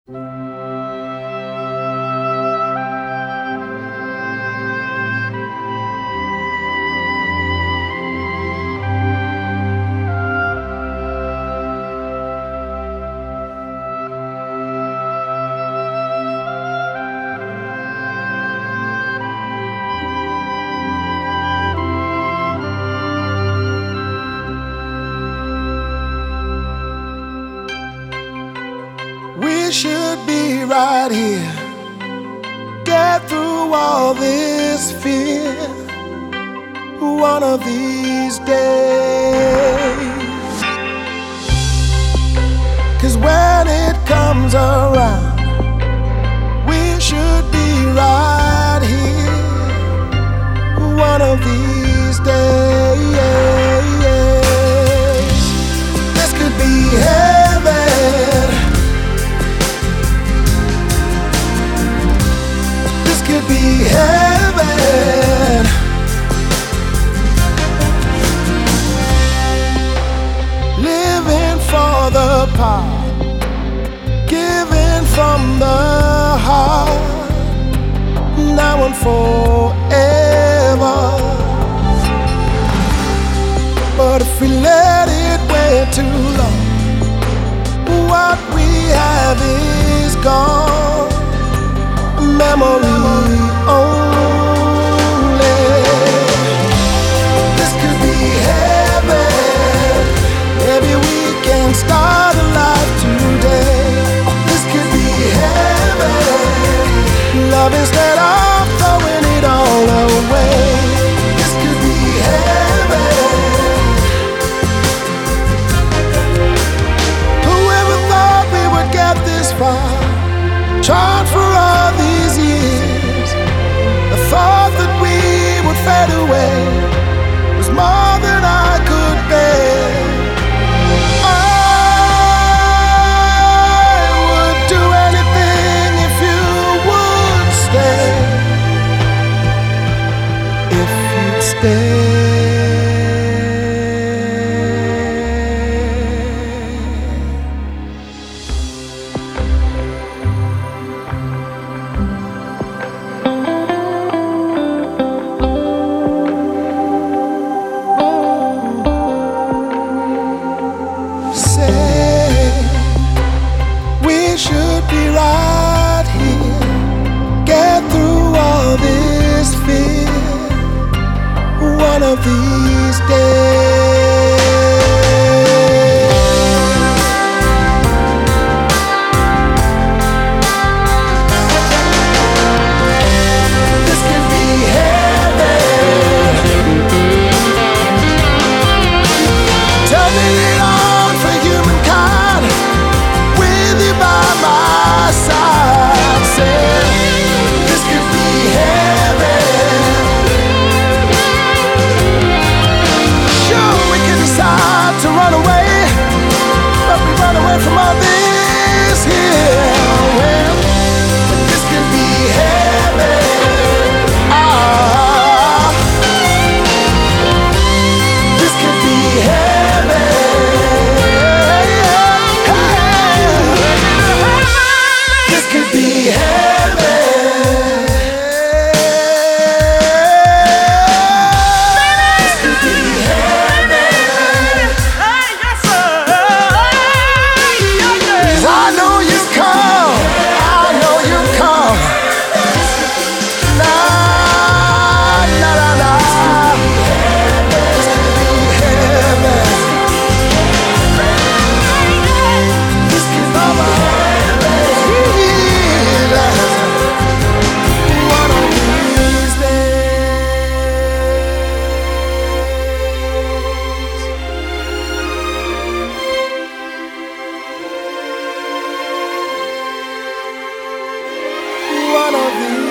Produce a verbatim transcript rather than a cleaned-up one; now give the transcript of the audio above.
We should be right here, get through all this fear one of these days. 'Cause when it comes around, we should be right here one of these days. This could be heaven, could be heaven. Living for the part, giving from the heart, now and forever. But if we let it wait too long, what we have is gone. Memory only. This could be heaven. Maybe we can start a life today. This could be heaven. Love instead of throwing it all away. This could be heaven. Whoever thought we would get this far? Tried for all these years. The thought that we would fade away was more than I could bear. I would do anything if you would stay. If you'd stay. We should be right here, get through all this fear one of these days. This could be heaven. Turning it on for humankind, with you by my side, said this could be heaven. Sure, we can decide to run away, but we run away from all this here. Well, this could be heaven. Ah, this could be heaven. This could be heaven. This could be heaven. 'Cause I know you come, I know you come. Nah, nah, nah, nah. This could be heaven. This could be heaven. One of these days. One of these